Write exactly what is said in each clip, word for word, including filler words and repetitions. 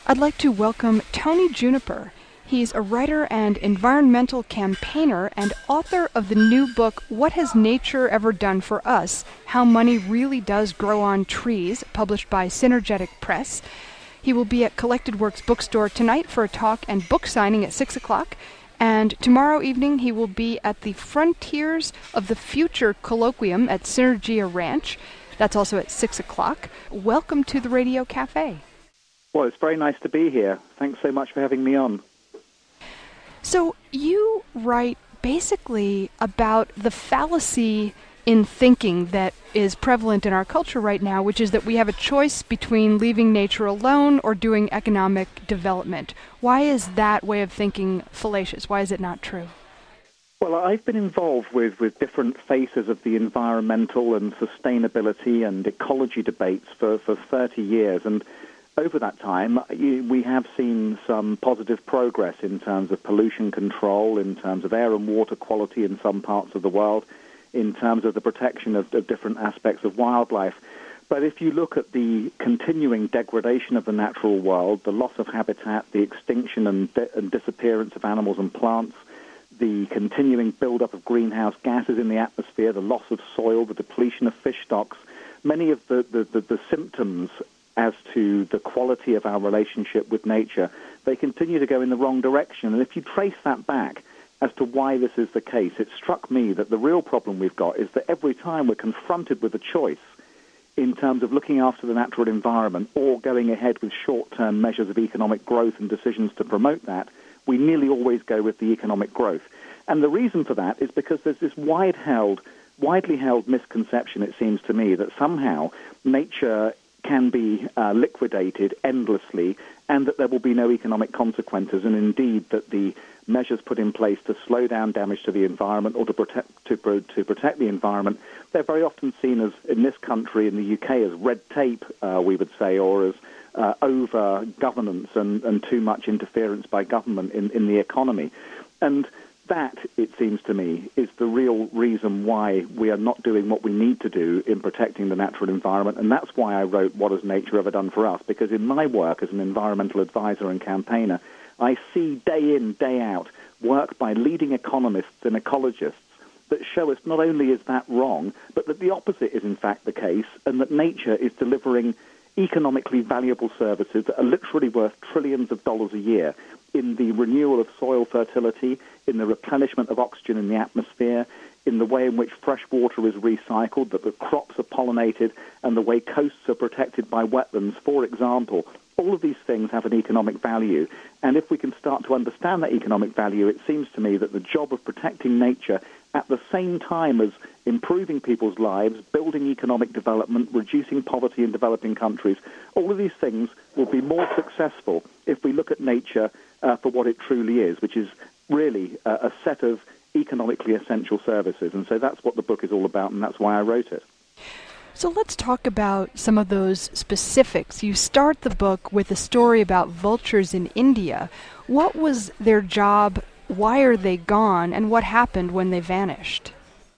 I'd like to welcome Tony Juniper. He's a writer and environmental campaigner and author of the new book, What Has Nature Ever Done for Us? How Money Really Does Grow on Trees, published by Synergetic Press. He will be at Collected Works Bookstore tonight for a talk and book signing at six o'clock. And tomorrow evening he will be at the Frontiers of the Future Colloquium at Synergia Ranch. That's also at six o'clock. Welcome to the Radio Cafe. Well, it's very nice to be here. Thanks so much for having me on. So you write basically about the fallacy in thinking that is prevalent in our culture right now, which is that we have a choice between leaving nature alone or doing economic development. Why is that way of thinking fallacious? Why is it not true? Well, I've been involved with, with different faces of the environmental and sustainability and ecology debates for, for thirty years, and over that time, we have seen some positive progress in terms of pollution control, in terms of air and water quality in some parts of the world, in terms of the protection of, of different aspects of wildlife. But if you look at the continuing degradation of the natural world, the loss of habitat, the extinction and, di- and disappearance of animals and plants, the continuing buildup of greenhouse gases in the atmosphere, the loss of soil, the depletion of fish stocks, many of the, the, the, the symptoms as to the quality of our relationship with nature, they continue to go in the wrong direction. And if you trace that back as to why this is the case, it struck me that the real problem we've got is that every time we're confronted with a choice in terms of looking after the natural environment or going ahead with short-term measures of economic growth and decisions to promote that, we nearly always go with the economic growth. And the reason for that is because there's this wide-held, widely held misconception, it seems to me, that somehow nature can be uh, liquidated endlessly and that there will be no economic consequences, and indeed that the measures put in place to slow down damage to the environment or to protect to, to protect the environment, they're very often seen as, in this country, in the U K, as red tape, uh, we would say, or as uh, over-governance and, and too much interference by government in, in the economy. And that, it seems to me, is the real reason why we are not doing what we need to do in protecting the natural environment, and that's why I wrote What Has Nature Ever Done for Us, because in my work as an environmental advisor and campaigner, I see day in, day out, work by leading economists and ecologists that show us not only is that wrong, but that the opposite is in fact the case, and that nature is delivering economically valuable services that are literally worth trillions of dollars a year in the renewal of soil fertility, in the replenishment of oxygen in the atmosphere, in the way in which fresh water is recycled, that the crops are pollinated, and the way coasts are protected by wetlands, for example. All of these things have an economic value, and if we can start to understand that economic value, it seems to me that the job of protecting nature at the same time as improving people's lives, building economic development, reducing poverty in developing countries, all of these things will be more successful if we look at nature uh, for what it truly is, which is really uh, a set of economically essential services. And so that's what the book is all about, and that's why I wrote it. So let's talk about some of those specifics. You start the book with a story about vultures in India. What was their job? Why are they gone? And what happened when they vanished?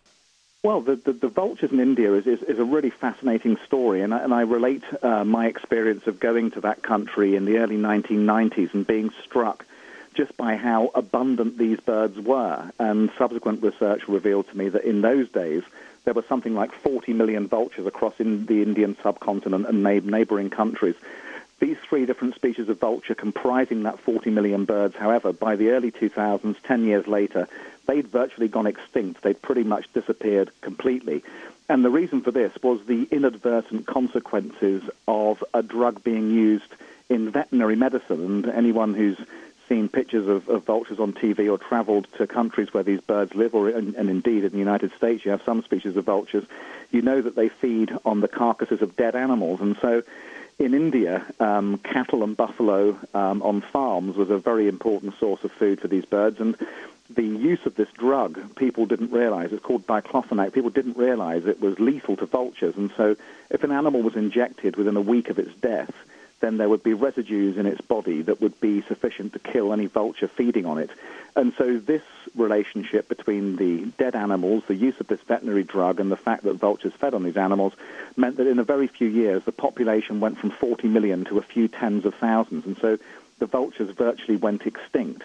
Well, the, the, the vultures in India is, is, is a really fascinating story, and I, and I relate uh, my experience of going to that country in the early nineteen nineties and being struck just by how abundant these birds were. And subsequent research revealed to me that in those days, there were something like forty million vultures across in the Indian subcontinent and neighboring countries. These three different species of vulture comprising that forty million birds, however, by the early two thousands, ten years later, they'd virtually gone extinct. They'd pretty much disappeared completely. And the reason for this was the inadvertent consequences of a drug being used in veterinary medicine. And anyone who's seen pictures of, of vultures on T V or traveled to countries where these birds live, or and, and indeed in the United States you have some species of vultures, you know that they feed on the carcasses of dead animals. And so in India, um, cattle and buffalo um, on farms was a very important source of food for these birds, and the use of this drug, people didn't realize, it's called diclofenac, people didn't realize it was lethal to vultures. And so if an animal was injected within a week of its death, then there would be residues in its body that would be sufficient to kill any vulture feeding on it. And so this relationship between the dead animals, the use of this veterinary drug, and the fact that vultures fed on these animals meant that in a very few years the population went from forty million to a few tens of thousands. And so the vultures virtually went extinct.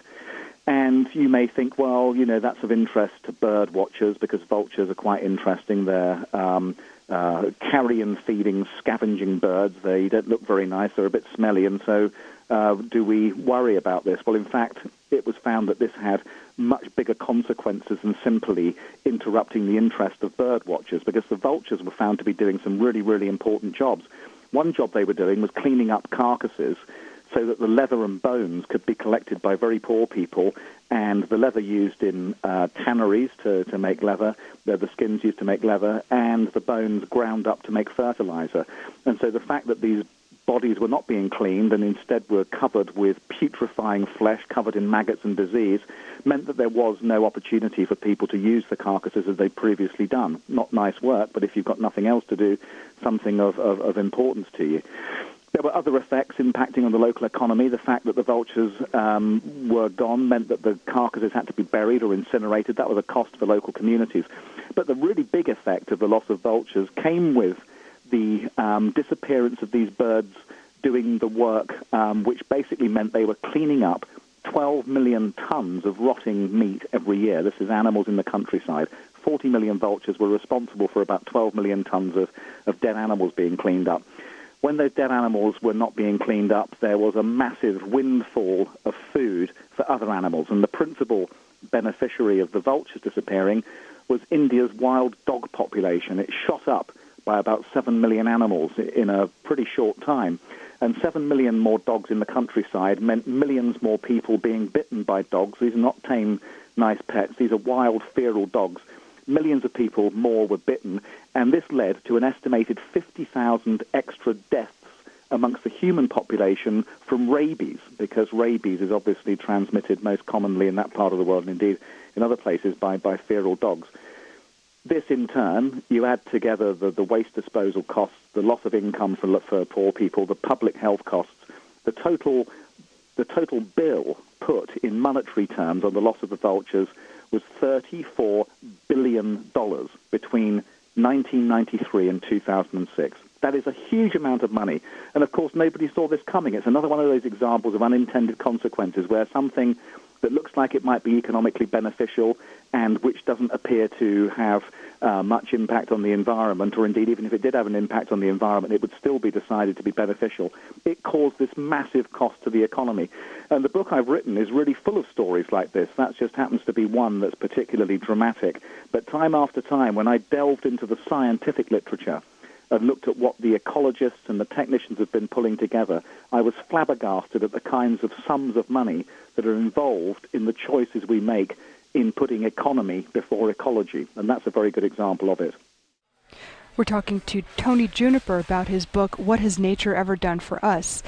And you may think, well, you know, that's of interest to bird watchers because vultures are quite interesting. They're um, uh, carrion-feeding, scavenging birds. They don't look very nice. They're a bit smelly. And so uh, do we worry about this? Well, in fact, it was found that this had much bigger consequences than simply interrupting the interest of bird watchers, because the vultures were found to be doing some really, really important jobs. One job they were doing was cleaning up carcasses so that the leather and bones could be collected by very poor people, and the leather used in uh, tanneries to, to make leather, the, the skins used to make leather, and the bones ground up to make fertilizer. And so the fact that these bodies were not being cleaned and instead were covered with putrefying flesh, covered in maggots and disease, meant that there was no opportunity for people to use the carcasses as they'd previously done. Not nice work, but if you've got nothing else to do, something of, of, of importance to you. There were other effects impacting on the local economy. The fact that the vultures um, were gone meant that the carcasses had to be buried or incinerated. That was a cost for local communities. But the really big effect of the loss of vultures came with the um, disappearance of these birds doing the work, um, which basically meant they were cleaning up twelve million tons of rotting meat every year. This is animals in the countryside. forty million vultures were responsible for about twelve million tons of, of dead animals being cleaned up. When those dead animals were not being cleaned up, there was a massive windfall of food for other animals. And the principal beneficiary of the vultures disappearing was India's wild dog population. It shot up by about seven million animals in a pretty short time. And seven million more dogs in the countryside meant millions more people being bitten by dogs. These are not tame, nice pets. These are wild, feral dogs. Millions of people more were bitten, and this led to an estimated fifty thousand extra deaths amongst the human population from rabies, because rabies is obviously transmitted most commonly in that part of the world, and indeed in other places, by, by feral dogs. This, in turn, you add together the, the waste disposal costs, the loss of income for, for poor people, the public health costs, the total, the total bill put in monetary terms on the loss of the vultures was thirty-four billion dollars between nineteen ninety-three and two thousand six. That is a huge amount of money. And, of course, nobody saw this coming. It's another one of those examples of unintended consequences where something that looks like it might be economically beneficial and which doesn't appear to have uh, much impact on the environment, or indeed even if it did have an impact on the environment, it would still be decided to be beneficial. It caused this massive cost to the economy. And the book I've written is really full of stories like this. That just happens to be one that's particularly dramatic. But time after time, when I delved into the scientific literature and looked at what the ecologists and the technicians have been pulling together, I was flabbergasted at the kinds of sums of money that are involved in the choices we make in putting economy before ecology. And that's a very good example of it. We're talking to Tony Juniper about his book, What Has Nature Ever Done for Us?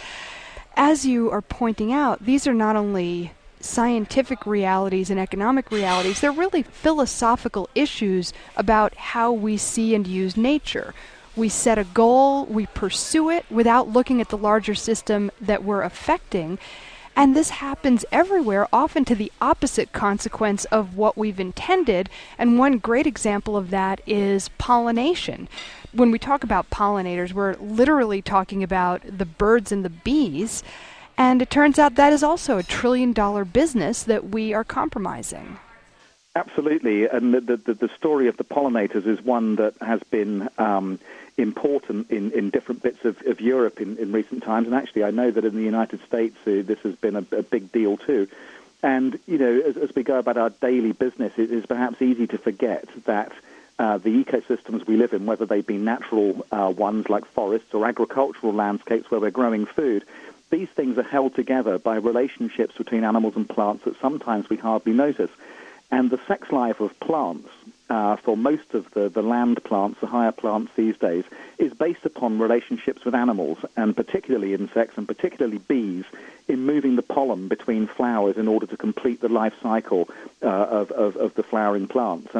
As you are pointing out, these are not only scientific realities and economic realities, they're really philosophical issues about how we see and use nature. We set a goal, we pursue it without looking at the larger system that we're affecting. And this happens everywhere, often to the opposite consequence of what we've intended. And one great example of that is pollination. When we talk about pollinators, we're literally talking about the birds and the bees. And it turns out that is also a trillion dollar business that we are compromising. Absolutely. And the, the, the story of the pollinators is one that has been um, important in, in different bits of, of Europe in, in recent times. And actually, I know that in the United States, uh, this has been a, a big deal too. And, you know, as, as we go about our daily business, it is perhaps easy to forget that uh, the ecosystems we live in, whether they be natural uh, ones like forests or agricultural landscapes where we're growing food, these things are held together by relationships between animals and plants that sometimes we hardly notice. And the sex life of plants, uh, for most of the, the land plants, the higher plants these days, is based upon relationships with animals, and particularly insects, and particularly bees, in moving the pollen between flowers in order to complete the life cycle uh, of, of, of the flowering plants. And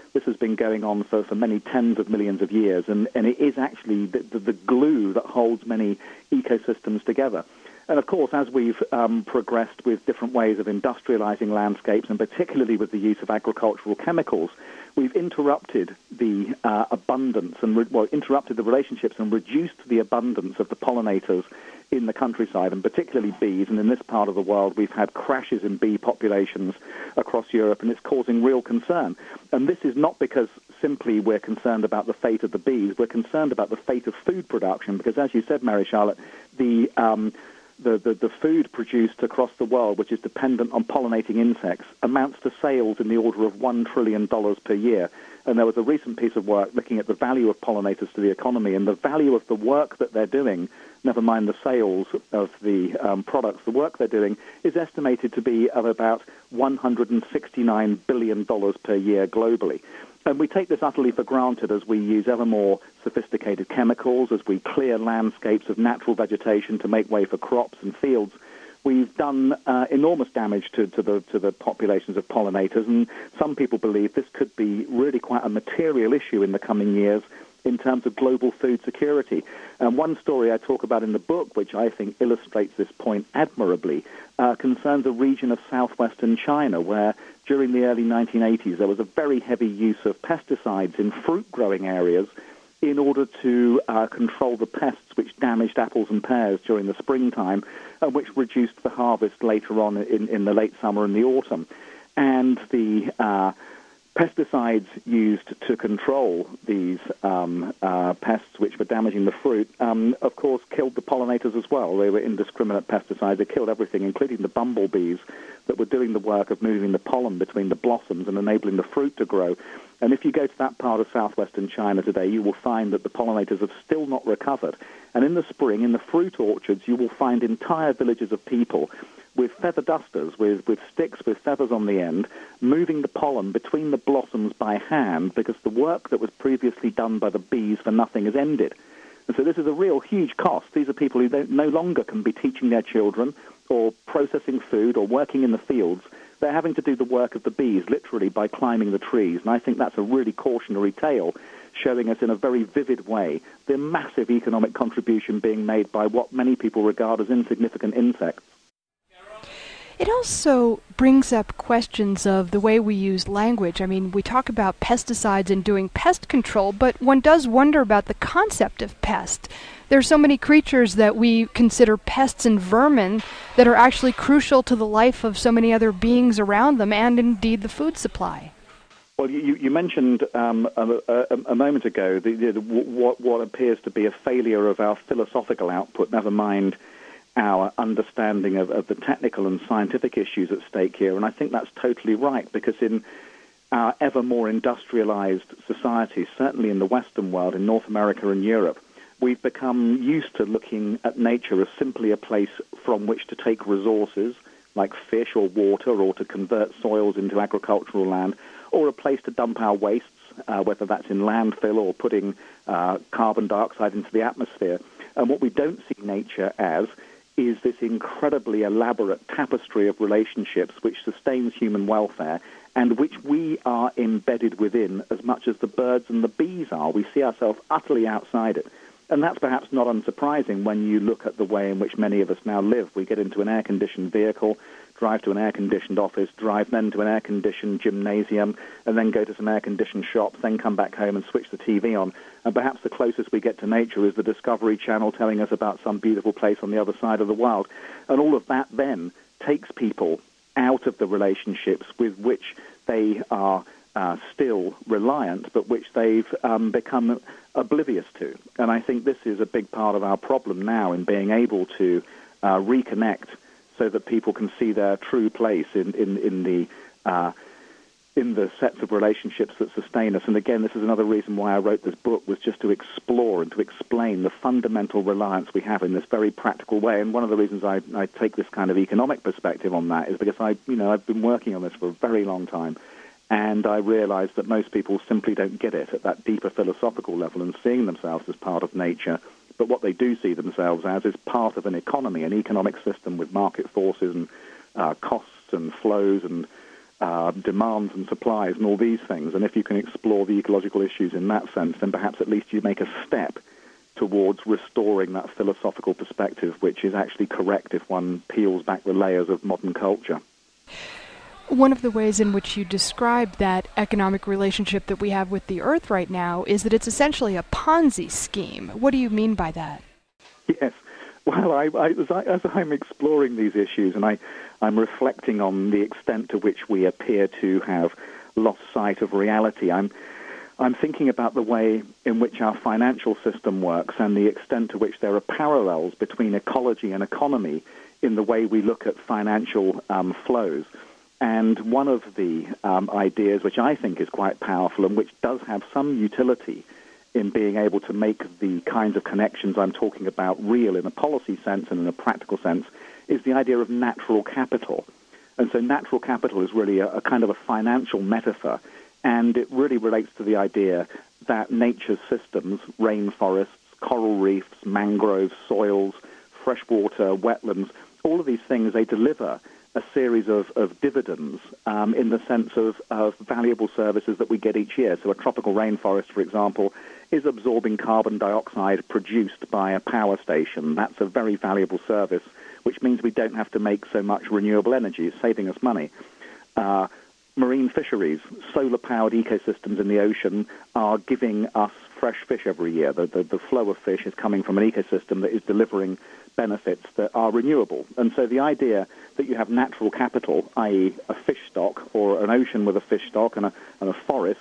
This has been going on for, for many tens of millions of years, and, and it is actually the, the, the glue that holds many ecosystems together. And, of course, as we've um, progressed with different ways of industrializing landscapes, and particularly with the use of agricultural chemicals, we've interrupted the uh, abundance and, re- well, interrupted the relationships and reduced the abundance of the pollinators in the countryside, and particularly bees. And in this part of the world, we've had crashes in bee populations across Europe, and it's causing real concern. And this is not because simply we're concerned about the fate of the bees. We're concerned about the fate of food production, because, as you said, Mary Charlotte, the... Um, The, the, the food produced across the world, which is dependent on pollinating insects, amounts to sales in the order of one trillion dollars per year. And there was a recent piece of work looking at the value of pollinators to the economy, and the value of the work that they're doing, never mind the sales of the um, products, the work they're doing, is estimated to be of about one hundred sixty-nine billion dollars per year globally. And we take this utterly for granted as we use ever more sophisticated chemicals, as we clear landscapes of natural vegetation to make way for crops and fields. We've done uh, enormous damage to, to the to the populations of pollinators, and some people believe this could be really quite a material issue in the coming years in terms of global food security. And one story I talk about in the book, which I think illustrates this point admirably, uh, concerns a region of southwestern China where during the early nineteen eighties there was a very heavy use of pesticides in fruit-growing areas in order to uh, control the pests which damaged apples and pears during the springtime, and which reduced the harvest later on in, in the late summer and the autumn. And the uh, pesticides used to control these um, uh, pests which were damaging the fruit, um, of course, killed the pollinators as well. They were indiscriminate pesticides. They killed everything, including the bumblebees that were doing the work of moving the pollen between the blossoms and enabling the fruit to grow. And if you go to that part of southwestern China today, you will find that the pollinators have still not recovered. And in the spring, in the fruit orchards, you will find entire villages of people with feather dusters, with, with sticks with feathers on the end, moving the pollen between the blossoms by hand, because the work that was previously done by the bees for nothing has ended. And so this is a real huge cost. These are people who don't, no longer can be teaching their children or processing food or working in the fields. They're having to do the work of the bees, literally, by climbing the trees. And I think that's a really cautionary tale, showing us in a very vivid way the massive economic contribution being made by what many people regard as insignificant insects. It also brings up questions of the way we use language. I mean, we talk about pesticides and doing pest control, but one does wonder about the concept of pest. There are so many creatures that we consider pests and vermin that are actually crucial to the life of so many other beings around them and indeed the food supply. Well, you, you mentioned um, a, a, a moment ago the, the, what, what appears to be a failure of our philosophical output, never mind our understanding of, of the technical and scientific issues at stake here. And I think that's totally right, because in our ever more industrialized societies, certainly in the Western world, in North America and Europe, we've become used to looking at nature as simply a place from which to take resources like fish or water, or to convert soils into agricultural land, or a place to dump our wastes, uh, whether that's in landfill or putting uh, carbon dioxide into the atmosphere. And what we don't see nature as is this incredibly elaborate tapestry of relationships which sustains human welfare and which we are embedded within as much as the birds and the bees are. We see ourselves utterly outside it. And that's perhaps not unsurprising when you look at the way in which many of us now live. We get into an air-conditioned vehicle, drive to an air-conditioned office, drive then to an air-conditioned gymnasium, and then go to some air-conditioned shops, then come back home and switch the T V on. And perhaps the closest we get to nature is the Discovery Channel telling us about some beautiful place on the other side of the world. And all of that then takes people out of the relationships with which they are uh, still reliant, but which they've um, become oblivious to. And I think this is a big part of our problem now in being able to uh, reconnect so that people can see their true place in, in, in the uh, in the sets of relationships that sustain us. And again, this is another reason why I wrote this book, was just to explore and to explain the fundamental reliance we have in this very practical way. And one of the reasons I, I take this kind of economic perspective on that is because I, you know, I've been working on this for a very long time, and I realize that most people simply don't get it at that deeper philosophical level and seeing themselves as part of nature. But what they do see themselves as is part of an economy, an economic system with market forces and uh, costs and flows and uh, demands and supplies and all these things. And if you can explore the ecological issues in that sense, then perhaps at least you make a step towards restoring that philosophical perspective, which is actually correct if one peels back the layers of modern culture. One of the ways in which you describe that economic relationship that we have with the Earth right now is that it's essentially a Ponzi scheme. What do you mean by that? Yes. Well, I, I, as, I, as I'm exploring these issues and I, I'm reflecting on the extent to which we appear to have lost sight of reality, I'm I'm thinking about the way in which our financial system works and the extent to which there are parallels between ecology and economy in the way we look at financial um, flows. And one of the um, ideas which I think is quite powerful and which does have some utility in being able to make the kinds of connections I'm talking about real in a policy sense and in a practical sense is the idea of natural capital. And so natural capital is really a, a kind of a financial metaphor. And it really relates to the idea that nature's systems, rainforests, coral reefs, mangroves, soils, freshwater, wetlands, all of these things, they deliver a series of, of dividends um, in the sense of, of valuable services that we get each year. So a tropical rainforest, for example, is absorbing carbon dioxide produced by a power station. That's a very valuable service, which means we don't have to make so much renewable energy, saving us money. Uh, Marine fisheries, solar-powered ecosystems in the ocean are giving us fresh fish every year. The, the, the flow of fish is coming from an ecosystem that is delivering benefits that are renewable. And so the idea that you have natural capital, that is a fish stock or an ocean with a fish stock and a, and a forest,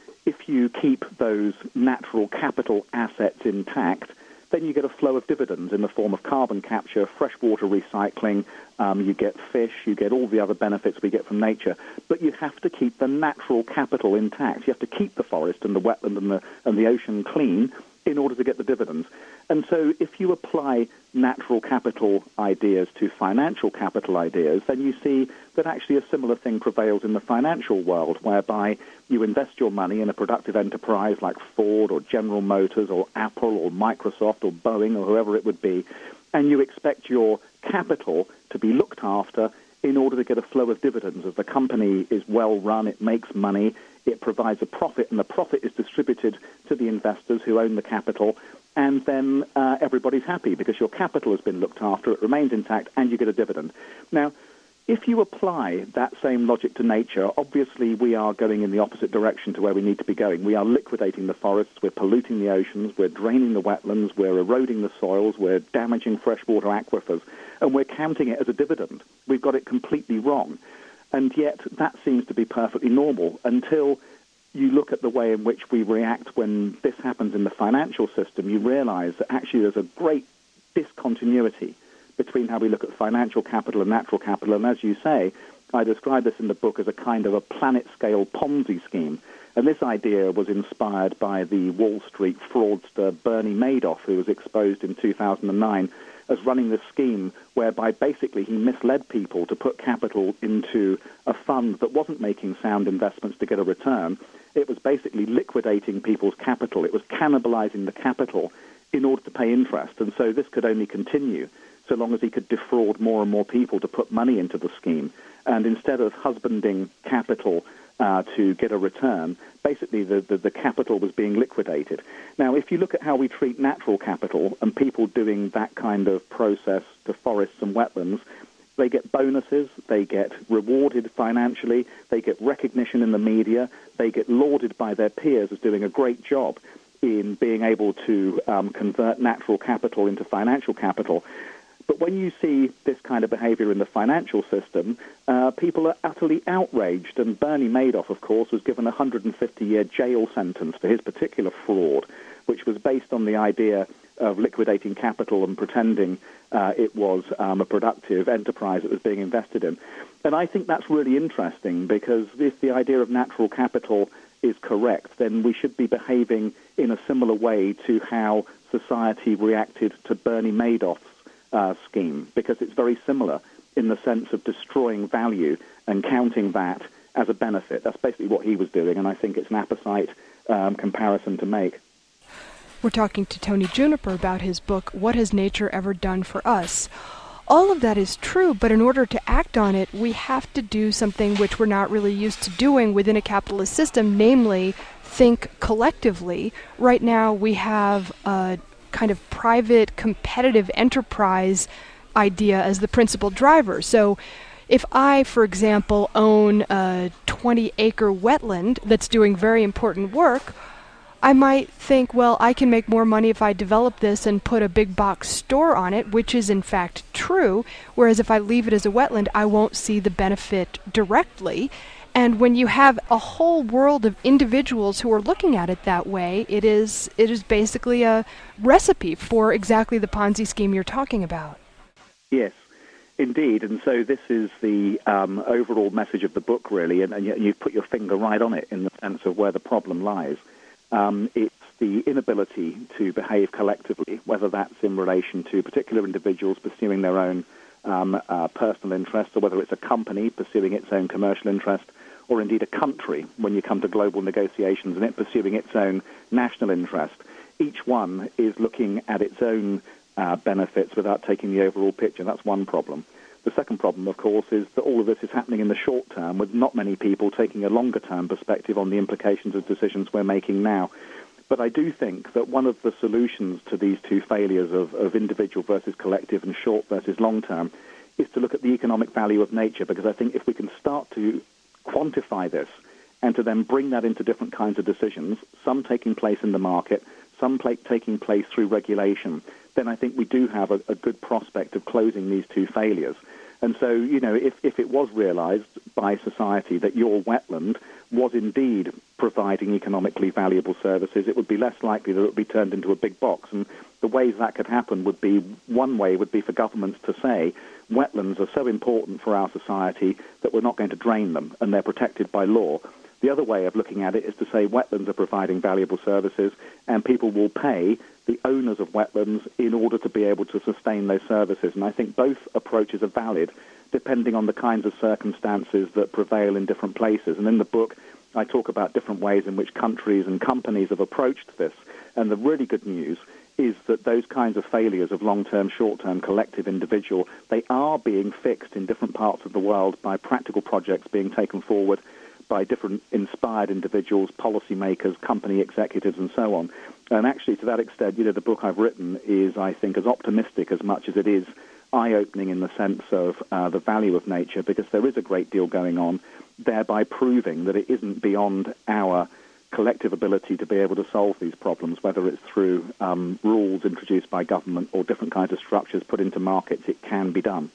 if you keep those natural capital assets intact, then you get a flow of dividends in the form of carbon capture, freshwater recycling, um, you get fish, you get all the other benefits we get from nature. But you have to keep the natural capital intact. You have to keep the forest and the wetland and the, and the ocean clean in order to get the dividends. And so if you apply natural capital ideas to financial capital ideas, then you see that actually a similar thing prevails in the financial world, whereby you invest your money in a productive enterprise like Ford or General Motors or Apple or Microsoft or Boeing or whoever it would be, and you expect your capital to be looked after in order to get a flow of dividends. If the company is well run, it makes money, it provides a profit, and the profit is distributed to the investors who own the capital, and then uh, everybody's happy because your capital has been looked after, it remains intact, and you get a dividend. Now, if you apply that same logic to nature, obviously we are going in the opposite direction to where we need to be going. We are liquidating the forests, we're polluting the oceans, we're draining the wetlands, we're eroding the soils, we're damaging freshwater aquifers, and we're counting it as a dividend. We've got it completely wrong. And yet that seems to be perfectly normal until you look at the way in which we react when this happens in the financial system. You realize that actually there's a great discontinuity between how we look at financial capital and natural capital. And as you say, I describe this in the book as a kind of a planet-scale Ponzi scheme. And this idea was inspired by the Wall Street fraudster Bernie Madoff, who was exposed in two thousand nine as running this scheme whereby basically he misled people to put capital into a fund that wasn't making sound investments to get a return. It was basically liquidating people's capital. It was cannibalizing the capital in order to pay interest. And so this could only continue so long as he could defraud more and more people to put money into the scheme. And instead of husbanding capital uh, to get a return, basically the, the, the capital was being liquidated. Now, if you look at how we treat natural capital and people doing that kind of process to forests and wetlands, they get bonuses, they get rewarded financially, they get recognition in the media, they get lauded by their peers as doing a great job in being able to um, convert natural capital into financial capital. But when you see this kind of behavior in the financial system, uh, people are utterly outraged. And Bernie Madoff, of course, was given a one hundred fifty year jail sentence for his particular fraud, which was based on the idea of liquidating capital and pretending uh, it was um, a productive enterprise that was being invested in. And I think that's really interesting because if the idea of natural capital is correct, then we should be behaving in a similar way to how society reacted to Bernie Madoff's Uh, scheme, because it's very similar in the sense of destroying value and counting that as a benefit. That's basically what he was doing, and I think it's an apposite um, comparison to make. We're talking to Tony Juniper about his book, What Has Nature Ever Done for Us? All of that is true, but in order to act on it, we have to do something which we're not really used to doing within a capitalist system, namely think collectively. Right now we have a kind of private competitive enterprise idea as the principal driver. So if I, for example, own a twenty acre wetland that's doing very important work, I might think, well, I can make more money if I develop this and put a big box store on it, which is in fact true, whereas if I leave it as a wetland, I won't see the benefit directly. And when you have a whole world of individuals who are looking at it that way, it is it is basically a recipe for exactly the Ponzi scheme you're talking about. Yes, indeed. And so this is the um, overall message of the book, really, and, and you've put your finger right on it in the sense of where the problem lies. Um, it's the inability to behave collectively, whether that's in relation to particular individuals pursuing their own um, uh, personal interests, or whether it's a company pursuing its own commercial interest, or indeed a country when you come to global negotiations and it pursuing its own national interest. Each one is looking at its own uh, benefits without taking the overall picture. That's one problem. The second problem, of course, is that all of this is happening in the short term with not many people taking a longer-term perspective on the implications of decisions we're making now. But I do think that one of the solutions to these two failures of, of individual versus collective and short versus long-term is to look at the economic value of nature, because I think if we can start to quantify this and to then bring that into different kinds of decisions, some taking place in the market, some pla- taking place through regulation, then I think we do have a, a good prospect of closing these two failures. And so, you know, if, if it was realized by society that your wetland was indeed providing economically valuable services, it would be less likely that it would be turned into a big box. And the ways that could happen would be, one way would be for governments to say, wetlands are so important for our society that we're not going to drain them, and they're protected by law. The other way of looking at it is to say wetlands are providing valuable services, and people will pay the owners of wetlands in order to be able to sustain those services. And I think both approaches are valid, depending on the kinds of circumstances that prevail in different places. And in the book, I talk about different ways in which countries and companies have approached this. And the really good news is that those kinds of failures of long-term, short-term, collective, individual, they are being fixed in different parts of the world by practical projects being taken forward by different inspired individuals, policymakers, company executives, and so on. And actually, to that extent, you know, the book I've written is, I think, as optimistic as much as it is eye-opening in the sense of uh, the value of nature, because there is a great deal going on, thereby proving that it isn't beyond our collective ability to be able to solve these problems, whether it's through um, rules introduced by government or different kinds of structures put into markets. It can be done.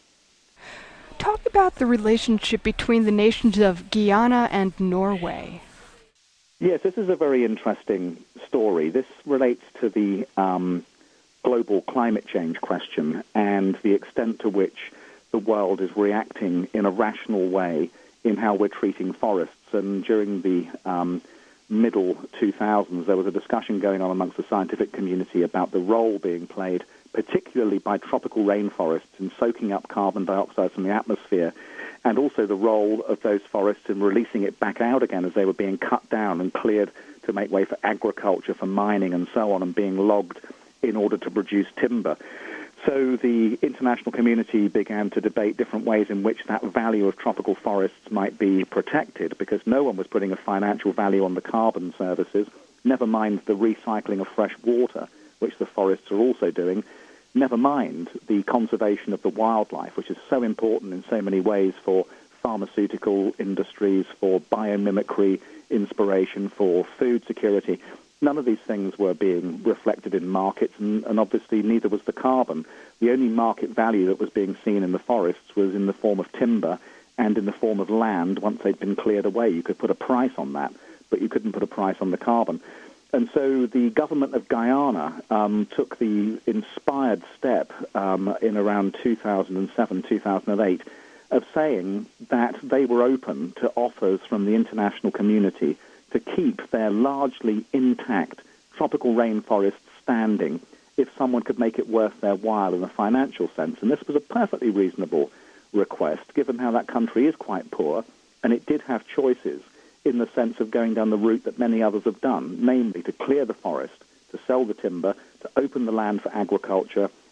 Talk about the relationship between the nations of Guyana and Norway. Yes, this is a very interesting story. This relates to the um, global climate change question and the extent to which the world is reacting in a rational way in how we're treating forests. And during the um, middle two thousands, there was a discussion going on amongst the scientific community about the role being played particularly by tropical rainforests in soaking up carbon dioxide from the atmosphere, and also the role of those forests in releasing it back out again as they were being cut down and cleared to make way for agriculture, for mining and so on, and being logged in order to produce timber. So the international community began to debate different ways in which that value of tropical forests might be protected, because no one was putting a financial value on the carbon services, never mind the recycling of fresh water, which the forests are also doing, never mind the conservation of the wildlife, which is so important in so many ways for pharmaceutical industries, for biomimicry inspiration, for food security. None of these things were being reflected in markets, and, and obviously neither was the carbon. The only market value that was being seen in the forests was in the form of timber and in the form of land once they'd been cleared away. You could put a price on that, but you couldn't put a price on the carbon. And so the government of Guyana um, took the inspired step um, in around two thousand seven, two thousand eight of saying that they were open to offers from the international community to keep their largely intact tropical rainforests standing if someone could make it worth their while in a financial sense. And this was a perfectly reasonable request, given how that country is quite poor, and it did have choices in the sense of going down the route that many others have done, namely to clear the forest, to sell the timber, to open the land for agriculture,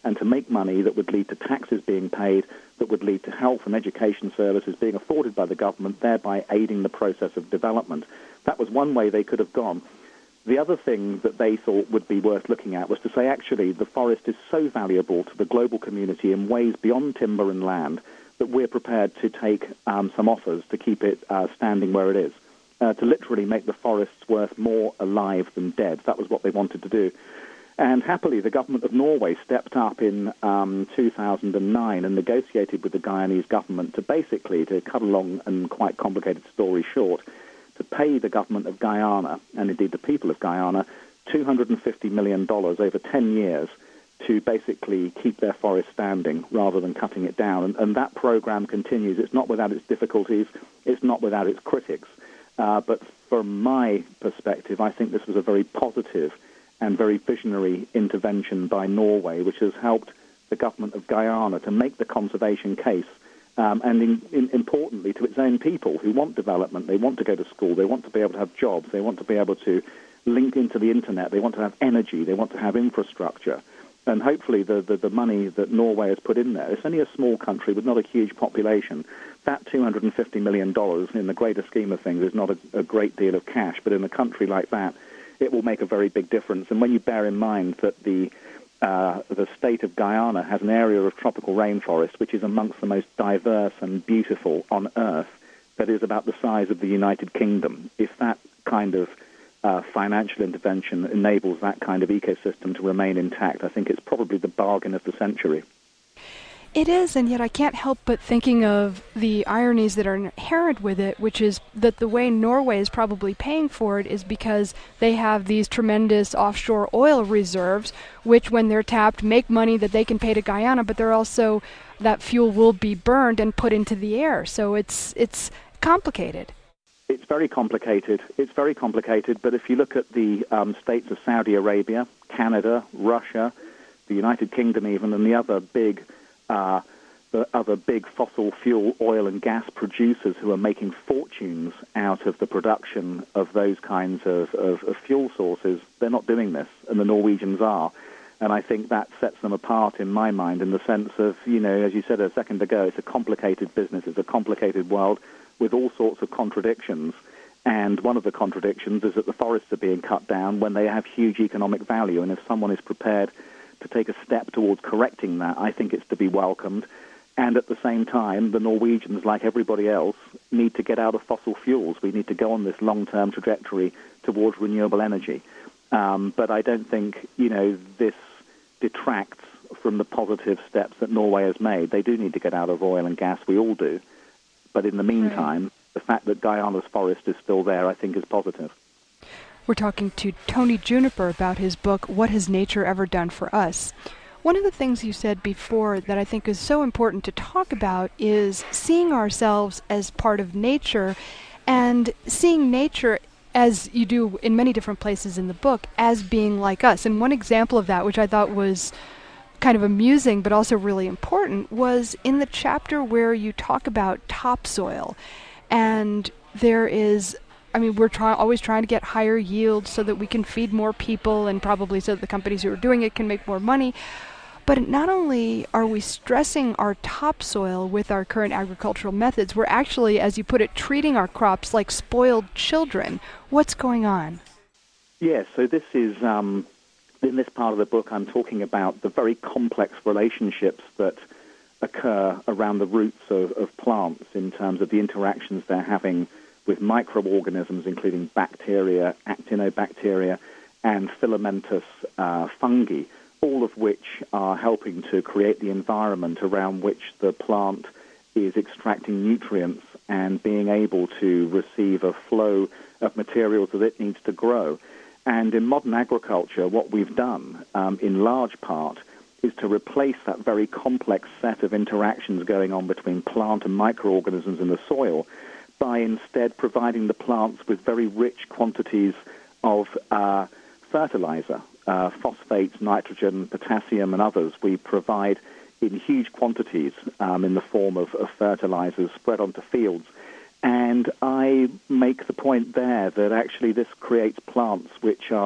and to make money that would lead to taxes being paid, that would lead to health and education services being afforded by the government, thereby aiding the process of development. That was one way they could have gone. The other thing that they thought would be worth looking at was to say, actually, the forest is so valuable to the global community in ways beyond timber and land that we're prepared to take um, some offers to keep it uh, standing where it is, uh, to literally make the forests worth more alive than dead. That was what they wanted to do. And happily, the government of Norway stepped up in um, two thousand nine and negotiated with the Guyanese government to basically, to cut a long and quite complicated story short, to pay the government of Guyana, and indeed the people of Guyana, two hundred fifty million dollars over ten years to basically keep their forest standing rather than cutting it down. And, and that program continues. It's not without its difficulties. It's not without its critics. Uh, but from my perspective, I think this was a very positive and very visionary intervention by Norway, which has helped the government of Guyana to make the conservation case, um, and in, in, importantly to its own people who want development. They want to go to school. They want to be able to have jobs. They want to be able to link into the internet. They want to have energy. They want to have infrastructure. And hopefully the, the, the money that Norway has put in there, it's only a small country with not a huge population. That two hundred fifty million dollars in the greater scheme of things is not a, a great deal of cash, but in a country like that, it will make a very big difference. And when you bear in mind that the uh, the state of Guyana has an area of tropical rainforest which is amongst the most diverse and beautiful on Earth, that is about the size of the United Kingdom, if that kind of uh, financial intervention enables that kind of ecosystem to remain intact, I think it's probably the bargain of the century. It is, and yet I can't help but thinking of the ironies that are inherent with it, which is that the way Norway is probably paying for it is because they have these tremendous offshore oil reserves, which when they're tapped make money that they can pay to Guyana, but they're also, that fuel will be burned and put into the air. So it's it's complicated. It's very complicated. It's very complicated, but if you look at the um, states of Saudi Arabia, Canada, Russia, the United Kingdom even, and the other big Uh, the other big fossil fuel oil and gas producers who are making fortunes out of the production of those kinds of, of, of fuel sources, they're not doing this, and the Norwegians are. And I think that sets them apart in my mind in the sense of, you know, as you said a second ago, it's a complicated business, it's a complicated world with all sorts of contradictions. And one of the contradictions is that the forests are being cut down when they have huge economic value, and if someone is prepared to take a step towards correcting that, I think it's to be welcomed. And at the same time, the Norwegians, like everybody else, need to get out of fossil fuels. We need to go on this long-term trajectory towards renewable energy. Um, but I don't think, you know, this detracts from the positive steps that Norway has made. They do need to get out of oil and gas. We all do. But in the meantime, right, the fact that Guyana's forest is still there, I think, is positive. We're talking to Tony Juniper about his book, What Has Nature Ever Done for Us? One of the things you said before that I think is so important to talk about is seeing ourselves as part of nature, and seeing nature, as you do in many different places in the book, as being like us. And one example of that, which I thought was kind of amusing but also really important, was in the chapter where you talk about topsoil. And there is I mean, we're try- always trying to get higher yields so that we can feed more people, and probably so that the companies who are doing it can make more money. But not only are we stressing our topsoil with our current agricultural methods, we're actually, as you put it, treating our crops like spoiled children. What's going on? Yes, so this is, um, in this part of the book, I'm talking about the very complex relationships that occur around the roots of, of plants in terms of the interactions they're having with microorganisms, including bacteria, actinobacteria, and filamentous uh, fungi, all of which are helping to create the environment around which the plant is extracting nutrients and being able to receive a flow of materials that it needs to grow. And in modern agriculture, what we've done, um, in large part, is to replace that very complex set of interactions going on between plant and microorganisms in the soil by instead providing the plants with very rich quantities of uh, fertilizer, uh, phosphates, nitrogen, potassium, and others. We provide in huge quantities um, in the form of, of fertilizers spread onto fields. And I make the point there that actually this creates plants which are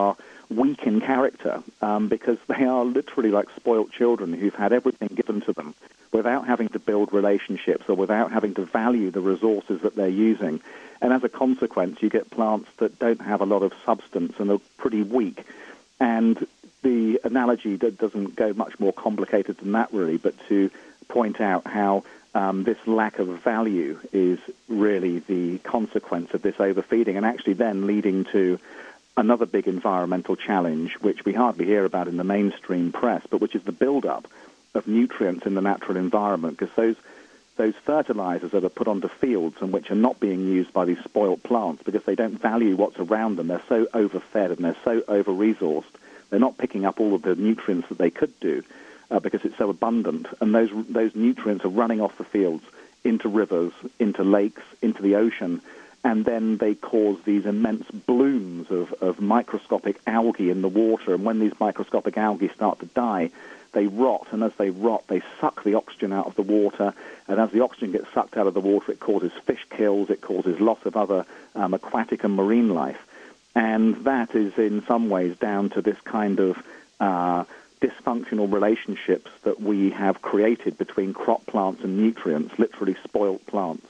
weak in character um, because they are literally like spoilt children who've had everything given to them without having to build relationships or without having to value the resources that they're using. And as a consequence, you get plants that don't have a lot of substance and are pretty weak. And the analogy doesn't go much more complicated than that, really, but to point out how um, this lack of value is really the consequence of this overfeeding, and actually then leading to another big environmental challenge, which we hardly hear about in the mainstream press, but which is the build-up of nutrients in the natural environment, because those those fertilizers that are put onto fields and which are not being used by these spoiled plants because they don't value what's around them. They're so overfed and they're so over-resourced. They're not picking up all of the nutrients that they could do uh, because it's so abundant. And those those nutrients are running off the fields into rivers, into lakes, into the ocean, and then they cause these immense blooms of, of microscopic algae in the water. And when these microscopic algae start to die, they rot, and as they rot, they suck the oxygen out of the water, and as the oxygen gets sucked out of the water, it causes fish kills, it causes loss of other um, aquatic and marine life. And that is in some ways down to this kind of uh, dysfunctional relationships that we have created between crop plants and nutrients, literally spoiled plants.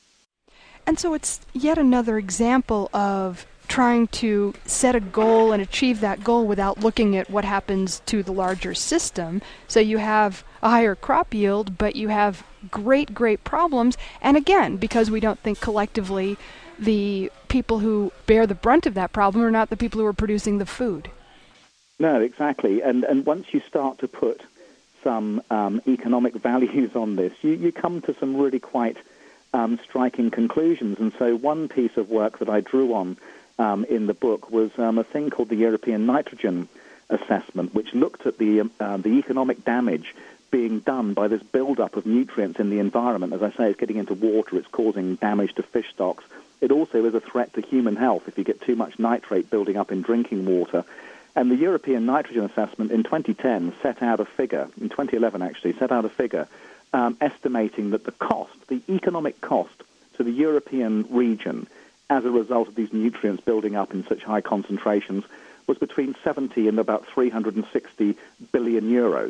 And so it's yet another example of trying to set a goal and achieve that goal without looking at what happens to the larger system. So you have a higher crop yield, but you have great, great problems. And again, because we don't think collectively, the people who bear the brunt of that problem are not the people who are producing the food. No, exactly. And and once you start to put some um, economic values on this, you, you come to some really quite um, striking conclusions. And so one piece of work that I drew on Um, in the book was um, a thing called the European Nitrogen Assessment, which looked at the um, uh, the economic damage being done by this buildup of nutrients in the environment. As I say, it's getting into water, it's causing damage to fish stocks. It also is a threat to human health if you get too much nitrate building up in drinking water. And the European Nitrogen Assessment in twenty ten set out a figure, in twenty eleven actually, set out a figure um, estimating that the cost, the economic cost to the European region as a result of these nutrients building up in such high concentrations was between seventy and about three hundred sixty billion euros.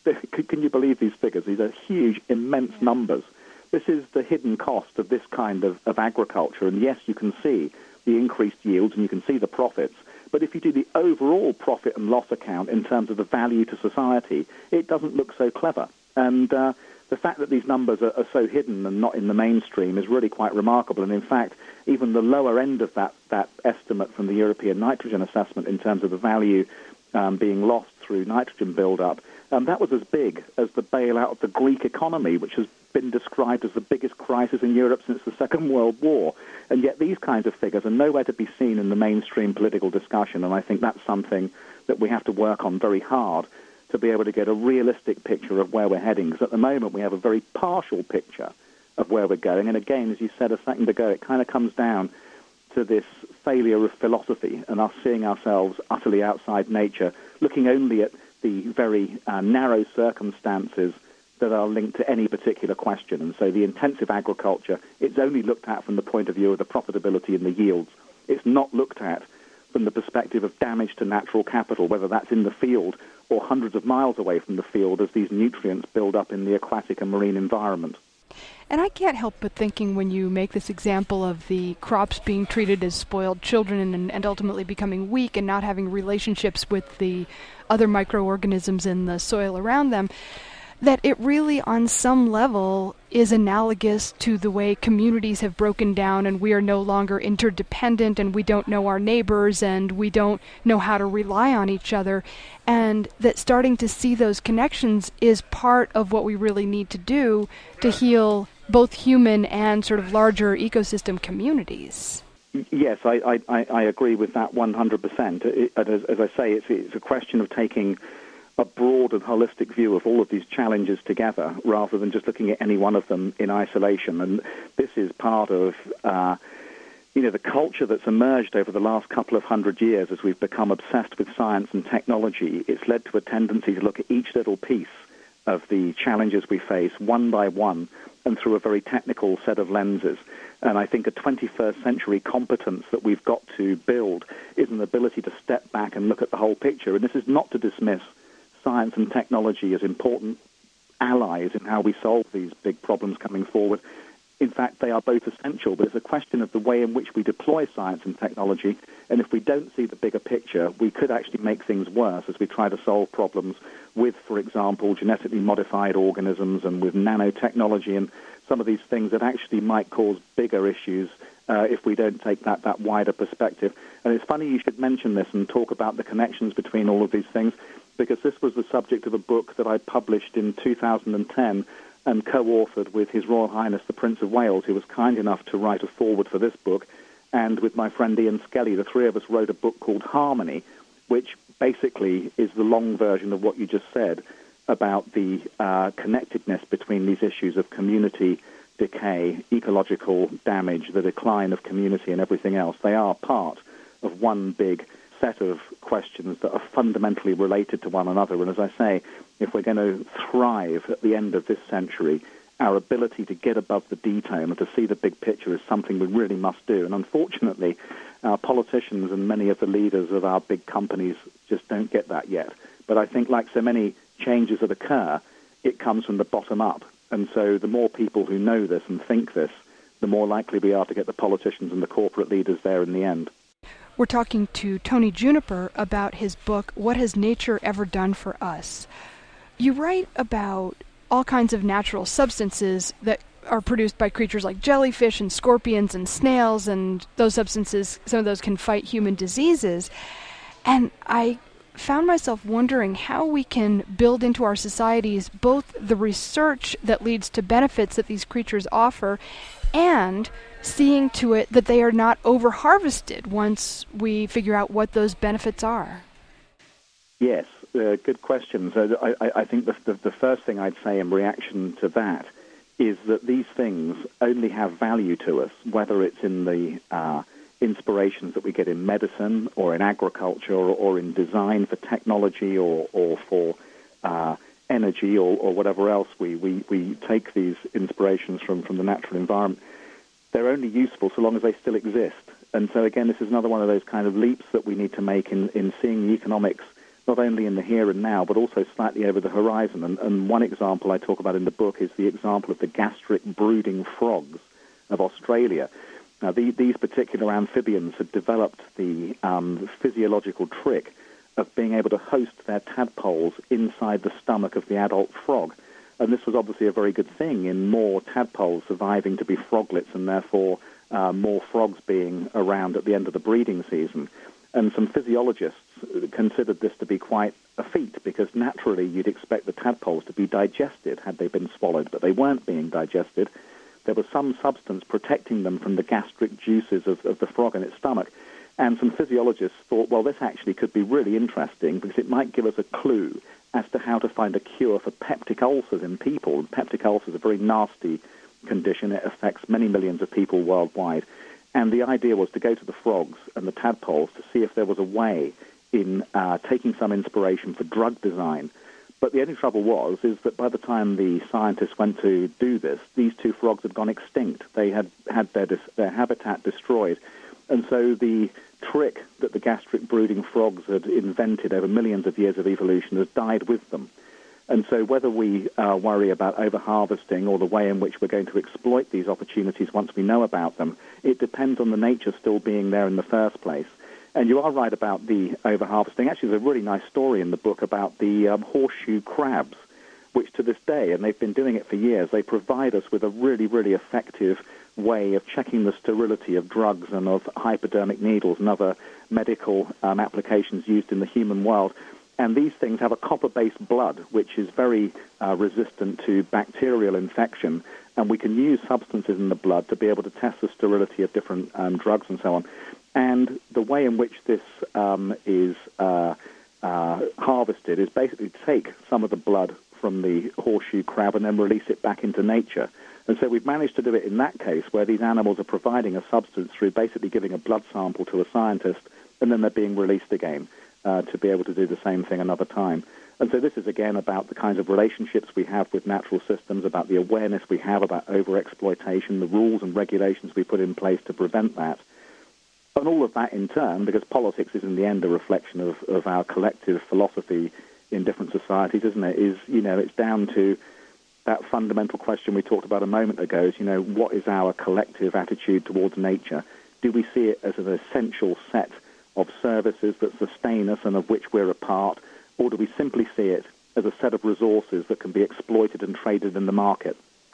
Can you believe these figures? These are huge, immense numbers. This is the hidden cost of this kind of, of agriculture. And yes, you can see the increased yields and you can see the profits. But if you do the overall profit and loss account in terms of the value to society, it doesn't look so clever. And uh, the fact that these numbers are, are so hidden and not in the mainstream is really quite remarkable. And in fact, even the lower end of that, that estimate from the European Nitrogen Assessment in terms of the value um, being lost through nitrogen buildup, um, that was as big as the bailout of the Greek economy, which has been described as the biggest crisis in Europe since the Second World War. And yet these kinds of figures are nowhere to be seen in the mainstream political discussion. And I think that's something that we have to work on very hard to be able to get a realistic picture of where we're heading. Because at the moment we have a very partial picture of where we're going. And again, as you said a second ago, it kind of comes down to this failure of philosophy and us seeing ourselves utterly outside nature, looking only at the very uh, narrow circumstances that are linked to any particular question. And so the intensive agriculture, it's only looked at from the point of view of the profitability and the yields. It's not looked at from the perspective of damage to natural capital, whether that's in the field or hundreds of miles away from the field as these nutrients build up in the aquatic and marine environment. And I can't help but thinking when you make this example of the crops being treated as spoiled children and, and ultimately becoming weak and not having relationships with the other microorganisms in the soil around them, that it really on some level is analogous to the way communities have broken down and we are no longer interdependent and we don't know our neighbors and we don't know how to rely on each other, and that starting to see those connections is part of what we really need to do to heal both human and sort of larger ecosystem communities. Yes, I, I, I agree with that one hundred percent. It, as, as I say, it's, it's a question of taking a broad and holistic view of all of these challenges together rather than just looking at any one of them in isolation. And this is part of, uh, you know, the culture that's emerged over the last couple of hundred years as we've become obsessed with science and technology. It's led to a tendency to look at each little piece of the challenges we face one by one and through a very technical set of lenses. And I think a twenty-first century competence that we've got to build is an ability to step back and look at the whole picture. And this is not to dismiss science and technology as important allies in how we solve these big problems coming forward. In fact, they are both essential, but it's a question of the way in which we deploy science and technology. And if we don't see the bigger picture, we could actually make things worse as we try to solve problems with, for example, genetically modified organisms and with nanotechnology and some of these things that actually might cause bigger issues uh, if we don't take that, that wider perspective. And it's funny you should mention this and talk about the connections between all of these things, because this was the subject of a book that I published in two thousand ten and co-authored with His Royal Highness the Prince of Wales, who was kind enough to write a foreword for this book, and with my friend Ian Skelly, the three of us wrote a book called Harmony, which basically is the long version of what you just said about the uh, connectedness between these issues of community decay, ecological damage, the decline of community and everything else. They are part of one big set of questions that are fundamentally related to one another. And as I say, if we're going to thrive at the end of this century, our ability to get above the detail and to see the big picture is something we really must do. And unfortunately, our politicians and many of the leaders of our big companies just don't get that yet. But I think, like so many changes that occur, it comes from the bottom up. And so the more people who know this and think this, the more likely we are to get the politicians and the corporate leaders there in the end. We're talking to Tony Juniper about his book, What Has Nature Ever Done for Us? You write about all kinds of natural substances that are produced by creatures like jellyfish and scorpions and snails, and those substances, some of those can fight human diseases. And I found myself wondering how we can build into our societies both the research that leads to benefits that these creatures offer and seeing to it that they are not over-harvested once we figure out what those benefits are. Yes, uh, good question. So I, I think the, the, the first thing I'd say in reaction to that is that these things only have value to us, whether it's in the uh, inspirations that we get in medicine or in agriculture or, or in design for technology or, or for uh, energy or, or whatever else we, we, we take these inspirations from, from the natural environment. They're only useful so long as they still exist. And so, again, this is another one of those kind of leaps that we need to make in, in seeing the economics not only in the here and now, but also slightly over the horizon. And, and one example I talk about in the book is the example of the gastric brooding frogs of Australia. Now, the, these particular amphibians had developed the um, physiological trick of being able to host their tadpoles inside the stomach of the adult frog. And this was obviously a very good thing in more tadpoles surviving to be froglets and therefore uh, more frogs being around at the end of the breeding season. And some physiologists considered this to be quite a feat because naturally you'd expect the tadpoles to be digested had they been swallowed, but they weren't being digested. There was some substance protecting them from the gastric juices of, of the frog in its stomach. And some physiologists thought, well, this actually could be really interesting because it might give us a clue as to how to find a cure for peptic ulcers in people. And peptic ulcers is a very nasty condition. It affects many millions of people worldwide. And the idea was to go to the frogs and the tadpoles to see if there was a way in uh, taking some inspiration for drug design. But the only trouble was is that by the time the scientists went to do this, these two frogs had gone extinct. They had had their, dis- their habitat destroyed. And so the trick that the gastric brooding frogs had invented over millions of years of evolution has died with them. And so whether we uh, worry about over-harvesting or the way in which we're going to exploit these opportunities once we know about them, it depends on the nature still being there in the first place. And you are right about the over-harvesting. Actually, there's a really nice story in the book about the um, horseshoe crabs, which to this day, and they've been doing it for years, they provide us with a really, really effective way of checking the sterility of drugs and of hypodermic needles and other medical um, applications used in the human world. And these things have a copper-based blood, which is very uh, resistant to bacterial infection. And we can use substances in the blood to be able to test the sterility of different um, drugs and so on. And the way in which this um, is uh, uh, harvested is basically to take some of the blood from the horseshoe crab and then release it back into nature. And so we've managed to do it in that case where these animals are providing a substance through basically giving a blood sample to a scientist and then they're being released again. Uh, to be able to do the same thing another time. And so this is, again, about the kinds of relationships we have with natural systems, about the awareness we have about overexploitation, the rules and regulations we put in place to prevent that. And all of that in turn, because politics is in the end a reflection of, of our collective philosophy in different societies, isn't it, is, you know, it's down to that fundamental question we talked about a moment ago is, you know, what is our collective attitude towards nature? Do we see it as an essential set of services that sustain us and of which we're a part, or do we simply see it as a set of resources that can be exploited and traded in the market?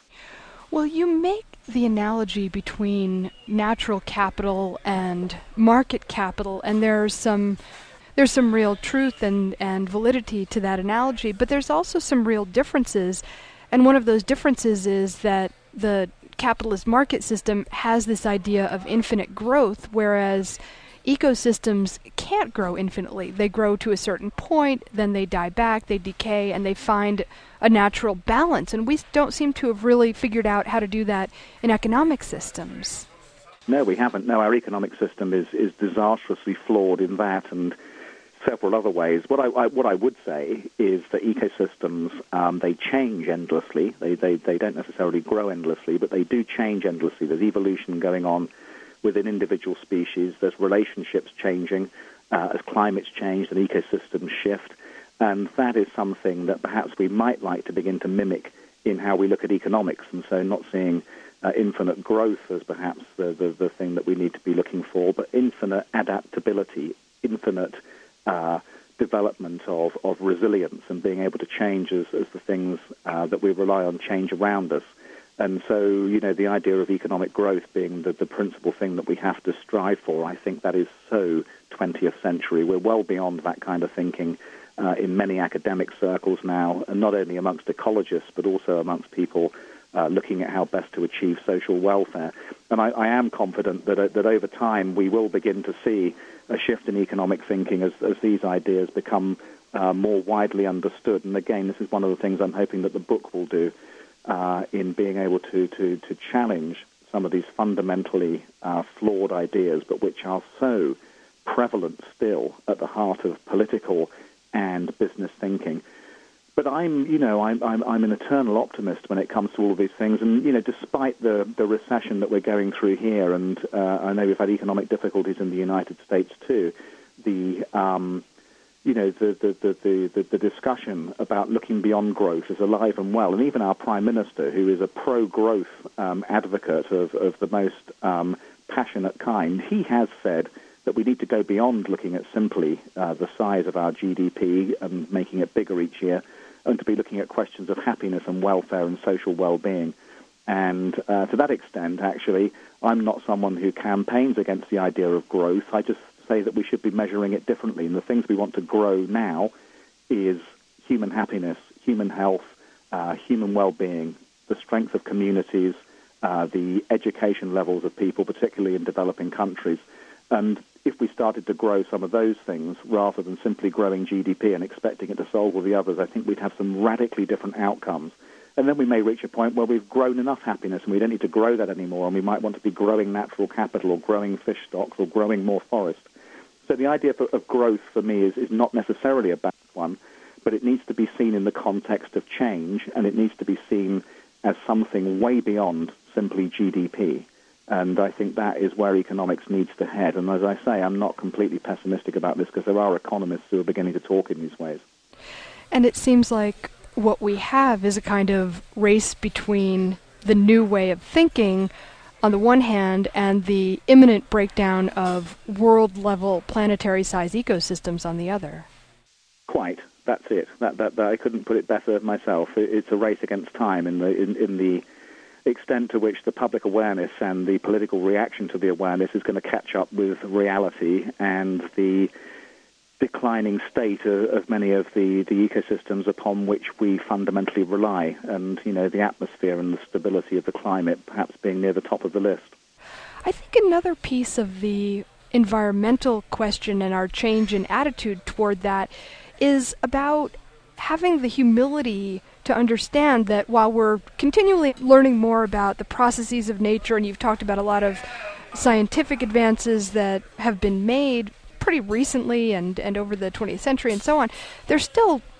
Well, you make the analogy between natural capital and market capital, and there's some there's some real truth and, and validity to that analogy, but there's also some real differences. And one of those differences is that the capitalist market system has this idea of infinite growth, whereas ecosystems can't grow infinitely. They grow to a certain point, then they die back, they decay, and they find a natural balance. And we don't seem to have really figured out how to do that in economic systems. No, we haven't. No, our economic system is, is disastrously flawed in that and several other ways. What I, I what I would say is that ecosystems, um, they change endlessly. They, they, they don't necessarily grow endlessly, but they do change endlessly. There's evolution going on within individual species. There's relationships changing uh, as climates change and ecosystems shift. And that is something that perhaps we might like to begin to mimic in how we look at economics. And so not seeing uh, infinite growth as perhaps the, the, the thing that we need to be looking for, but infinite adaptability, infinite uh, development of, of resilience and being able to change as, as the things uh, that we rely on change around us. And so, you know, the idea of economic growth being the, the principal thing that we have to strive for, I think that is so twentieth century. We're well beyond that kind of thinking uh, in many academic circles now, and not only amongst ecologists, but also amongst people uh, looking at how best to achieve social welfare. And I, I am confident that, uh, that over time we will begin to see a shift in economic thinking as, as these ideas become uh, more widely understood. And again, this is one of the things I'm hoping that the book will do. Uh, in being able to, to, to challenge some of these fundamentally uh, flawed ideas, but which are so prevalent still at the heart of political and business thinking. But I'm, you know, I'm, I'm, I'm an eternal optimist when it comes to all of these things. And, you know, despite the, the recession that we're going through here, and uh, I know we've had economic difficulties in the United States too, the... Um, you know, the, the, the, the, the discussion about looking beyond growth is alive and well. And even our Prime Minister, who is a pro-growth um, advocate of, of the most um, passionate kind, he has said that we need to go beyond looking at simply uh, the size of our G D P and making it bigger each year, and to be looking at questions of happiness and welfare and social well-being. And uh, to that extent, actually, I'm not someone who campaigns against the idea of growth. I just say that we should be measuring it differently. And the things we want to grow now is human happiness, human health, uh, human well-being, the strength of communities, uh, the education levels of people, particularly in developing countries. And if we started to grow some of those things rather than simply growing G D P and expecting it to solve all the others, I think we'd have some radically different outcomes. And then we may reach a point where we've grown enough happiness and we don't need to grow that anymore, and we might want to be growing natural capital or growing fish stocks or growing more forest. So the idea of, of growth for me is, is not necessarily a bad one, but it needs to be seen in the context of change, and it needs to be seen as something way beyond simply G D P. And I think that is where economics needs to head. And as I say, I'm not completely pessimistic about this, because there are economists who are beginning to talk in these ways. And it seems like what we have is a kind of race between the new way of thinking on the one hand, and the imminent breakdown of world-level planetary-size ecosystems on the other. Quite. That's it. That, that, that I couldn't put it better myself. It, it's a race against time in the in, in the extent to which the public awareness and the political reaction to the awareness is going to catch up with reality and the declining state of, of many of the, the ecosystems upon which we fundamentally rely, and, you know, the atmosphere and the stability of the climate perhaps being near the top of the list. I think another piece of the environmental question and our change in attitude toward that is about having the humility to understand that while we're continually learning more about the processes of nature, and you've talked about a lot of scientific advances that have been made pretty recently and, and over the twentieth century and so on, there's still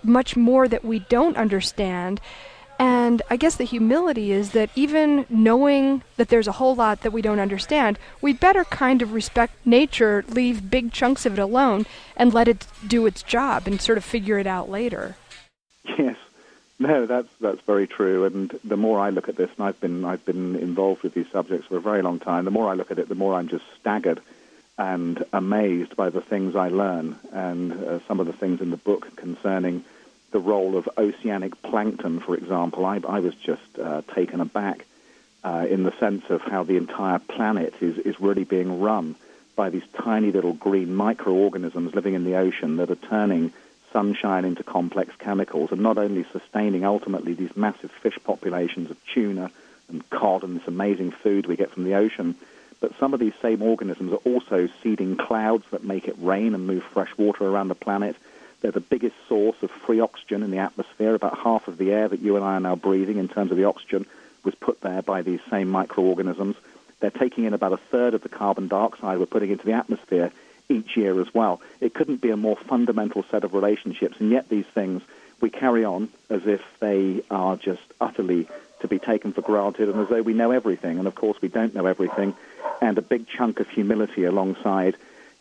much more that we don't understand. And I guess the humility is that even knowing that there's a whole lot that we don't understand, we better kind of respect nature, leave big chunks of it alone, and let it do its job and sort of figure it out later. Yes. No, that's that's very true. And the more I look at this, and I've been I've been involved with these subjects for a very long time, the more I look at it, the more I'm just staggered and amazed by the things I learn, and uh, some of the things in the book concerning the role of oceanic plankton, for example. I, I was just uh, taken aback uh, in the sense of how the entire planet is, is really being run by these tiny little green microorganisms living in the ocean that are turning sunshine into complex chemicals and not only sustaining ultimately these massive fish populations of tuna and cod and this amazing food we get from the ocean, but some of these same organisms are also seeding clouds that make it rain and move fresh water around the planet. They're the biggest source of free oxygen in the atmosphere. About half of the air that you and I are now breathing in terms of the oxygen was put there by these same microorganisms. They're taking in about a third of the carbon dioxide we're putting into the atmosphere each year as well. It couldn't be a more fundamental set of relationships, and yet these things, we carry on as if they are just utterly to be taken for granted and as though we know everything. And of course we don't know everything, and a big chunk of humility alongside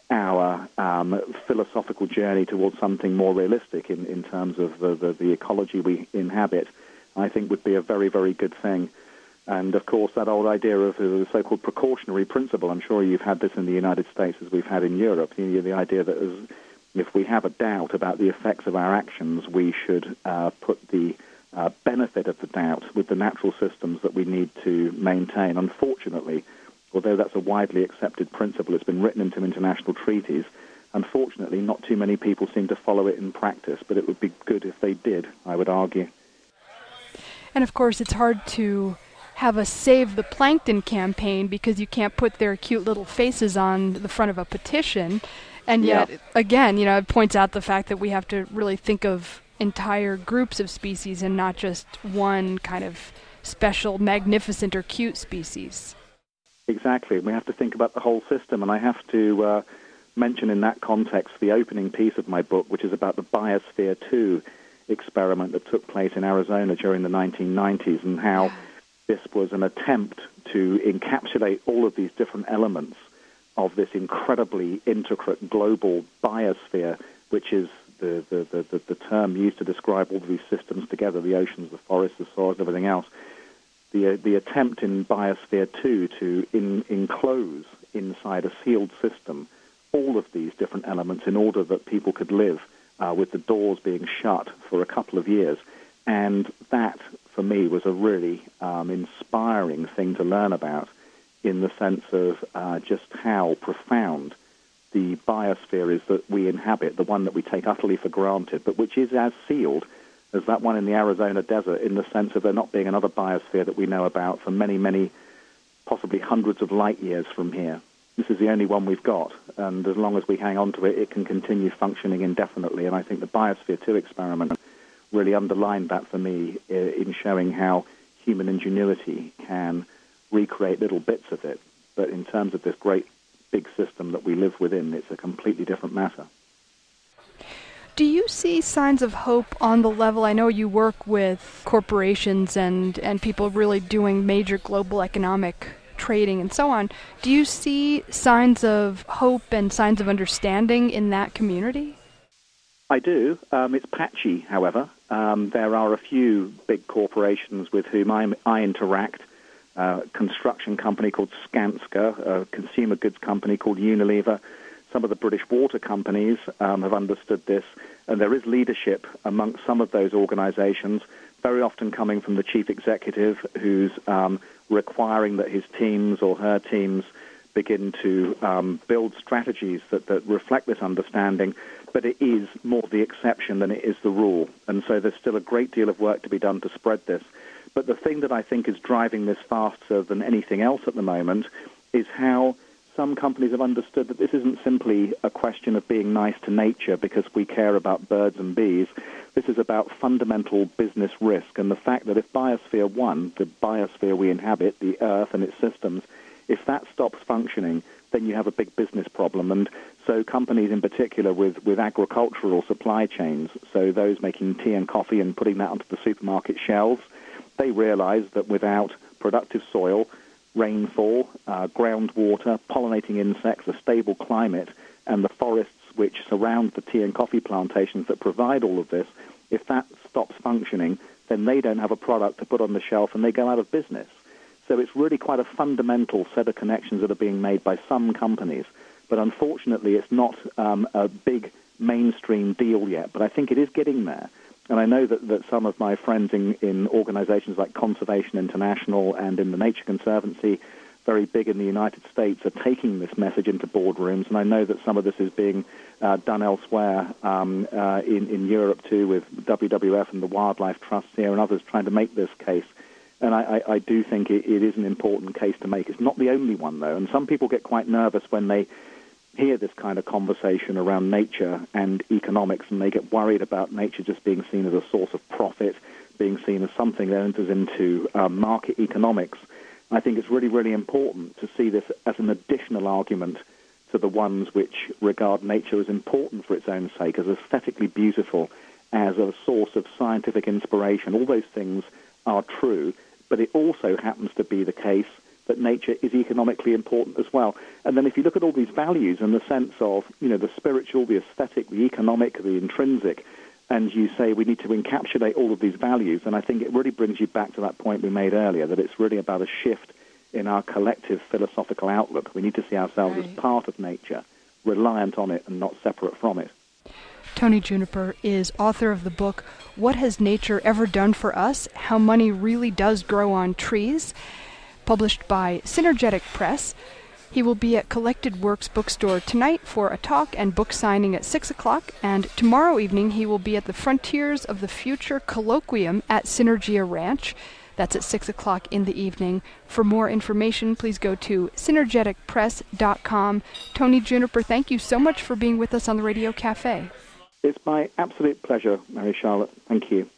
our um, philosophical journey towards something more realistic in, in terms of the, the, the ecology we inhabit, I think would be a very, very good thing. And, of course, that old idea of the so-called precautionary principle, I'm sure you've had this in the United States as we've had in Europe, the, the idea that as, if we have a doubt about the effects of our actions, we should uh, put the uh, benefit of the doubt with the natural systems that we need to maintain. Unfortunately, although that's a widely accepted principle, it's been written into international treaties, unfortunately, not too many people seem to follow it in practice, but it would be good if they did, I would argue. And, of course, it's hard to have a Save the Plankton campaign because you can't put their cute little faces on the front of a petition. And yet, yeah. again, you know, it points out the fact that we have to really think of entire groups of species and not just one kind of special, magnificent, or cute species. Exactly. We have to think about the whole system, and I have to uh, mention in that context the opening piece of my book, which is about the Biosphere two experiment that took place in Arizona during the nineteen nineties, and how this was an attempt to encapsulate all of these different elements of this incredibly intricate global biosphere, which is the, the, the, the, the term used to describe all of these systems together, the oceans, the forests, the soils, and everything else. The, uh, the attempt in Biosphere two to in, enclose inside a sealed system all of these different elements in order that people could live uh, with the doors being shut for a couple of years. And that, for me, was a really um, inspiring thing to learn about in the sense of uh, just how profound the biosphere is that we inhabit, the one that we take utterly for granted, but which is as sealed as that one in the Arizona desert in the sense of there not being another biosphere that we know about for many, many, possibly hundreds of light years from here. This is the only one we've got, and as long as we hang on to it, it can continue functioning indefinitely. And I think the Biosphere two experiment really underlined that for me in showing how human ingenuity can recreate little bits of it. But in terms of this great big system that we live within, it's a completely different matter. Do you see signs of hope on the level? I know you work with corporations and, and people really doing major global economic trading and so on. Do you see signs of hope and signs of understanding in that community? I do. Um, it's patchy, however. Um, there are a few big corporations with whom I, I interact. Uh, a construction company called Skanska, a consumer goods company called Unilever. Some of the British water companies um, have understood this, and there is leadership amongst some of those organizations, very often coming from the chief executive who's um, requiring that his teams or her teams begin to um, build strategies that, that reflect this understanding, but it is more the exception than it is the rule. And so there's still a great deal of work to be done to spread this. But the thing that I think is driving this faster than anything else at the moment is how some companies have understood that this isn't simply a question of being nice to nature because we care about birds and bees. This is about fundamental business risk, and the fact that if Biosphere one, the biosphere we inhabit, the Earth and its systems, if that stops functioning, then you have a big business problem. And so companies in particular with, with agricultural supply chains, so those making tea and coffee and putting that onto the supermarket shelves, they realize that without productive soil, rainfall, uh, groundwater, pollinating insects, a stable climate, and the forests which surround the tea and coffee plantations that provide all of this, if that stops functioning, then they don't have a product to put on the shelf and they go out of business. So it's really quite a fundamental set of connections that are being made by some companies. But unfortunately, it's not um, a big mainstream deal yet. But I think it is getting there. And I know that, that some of my friends in, in organizations like Conservation International and in the Nature Conservancy, very big in the United States, are taking this message into boardrooms. And I know that some of this is being uh, done elsewhere um, uh, in, in Europe too, with W W F and the Wildlife Trust here and others trying to make this case. And I, I, I do think it, it is an important case to make. It's not the only one, though. And some people get quite nervous when they hear this kind of conversation around nature and economics, and they get worried about nature just being seen as a source of profit, being seen as something that enters into uh, market economics. I think it's really, really important to see this as an additional argument to the ones which regard nature as important for its own sake, as aesthetically beautiful, as a source of scientific inspiration. All those things are true, but it also happens to be the case that nature is economically important as well. And then if you look at all these values in the sense of, you know, the spiritual, the aesthetic, the economic, the intrinsic, and you say we need to encapsulate all of these values, and I think it really brings you back to that point we made earlier, that it's really about a shift in our collective philosophical outlook. We need to see ourselves right. as part of nature, reliant on it and not separate from it. Tony Juniper is author of the book, What Has Nature Ever Done for Us? How Money Really Does Grow on Trees, published by Synergetic Press. He will be at Collected Works Bookstore tonight for a talk and book signing at six o'clock, and tomorrow evening he will be at the Frontiers of the Future Colloquium at Synergia Ranch. That's at six o'clock in the evening. For more information, please go to synergetic press dot com. Tony Juniper, thank you so much for being with us on the Radio Cafe. It's my absolute pleasure, Mary Charlotte. Thank you.